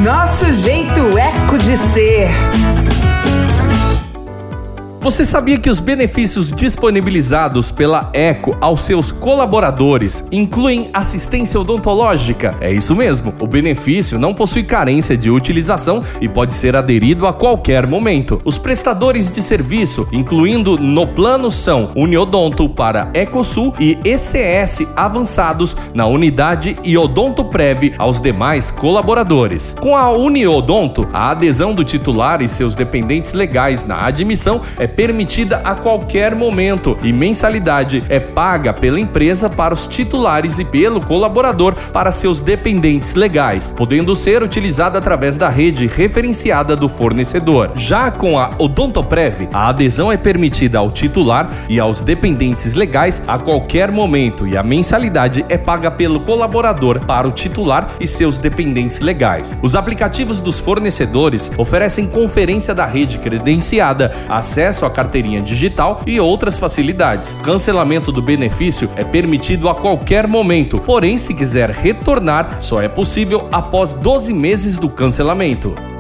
Nosso jeito eco de ser. Você sabia que os benefícios disponibilizados pela Eco aos seus colaboradores incluem assistência odontológica? É isso mesmo, o benefício não possui carência de utilização e pode ser aderido a qualquer momento. Os prestadores de serviço, incluindo no plano, são Uniodonto para Ecosul e ECS avançados na unidade e Odontoprev aos demais colaboradores. Com a Uniodonto, a adesão do titular e seus dependentes legais na admissão é permitida a qualquer momento e mensalidade é paga pela empresa para os titulares e pelo colaborador para seus dependentes legais, podendo ser utilizada através da rede referenciada do fornecedor. Já com a Odontoprev, a adesão é permitida ao titular e aos dependentes legais a qualquer momento e a mensalidade é paga pelo colaborador para o titular e seus dependentes legais. Os aplicativos dos fornecedores oferecem conferência da rede credenciada, acesso à carteirinha digital e outras facilidades. Cancelamento do benefício é permitido a qualquer momento, porém, se quiser retornar, só é possível após 12 meses do cancelamento.